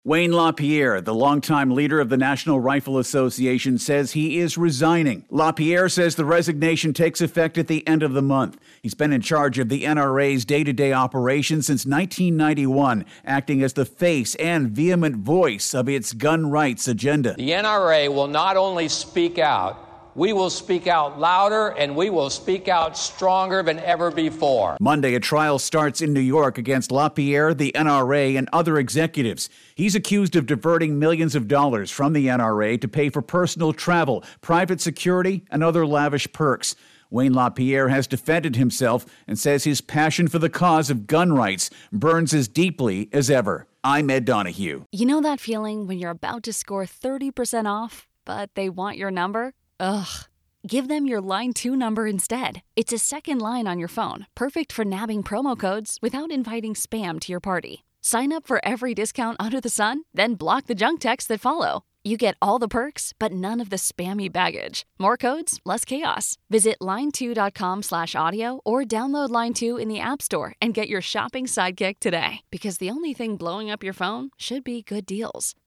Wayne LaPierre, the longtime leader of the National Rifle Association, says he is resigning. LaPierre says the resignation takes effect at the end of the month. He's been in charge of the NRA's day-to-day operations since 1991, acting as the face and vehement voice of its gun rights agenda. The NRA will not only speak out, we will speak out louder and we will speak out stronger than ever before. Monday, a trial starts in New York against LaPierre, the NRA, and other executives. He's accused of diverting millions of dollars from the NRA to pay for personal travel, private security, and other lavish perks. Wayne LaPierre has defended himself and says his passion for the cause of gun rights burns as deeply as ever. I'm Ed Donahue. You know that feeling when you're about to score 30% off, but they want your number? Ugh. Give them your Line 2 number instead. It's a second line on your phone, perfect for nabbing promo codes without inviting spam to your party. Sign up for every discount under the sun, then block the junk texts that follow. You get all the perks, but none of the spammy baggage. More codes, less chaos. Visit line2.com/audio or download Line 2 in the App Store and get your shopping sidekick today. Because the only thing blowing up your phone should be good deals.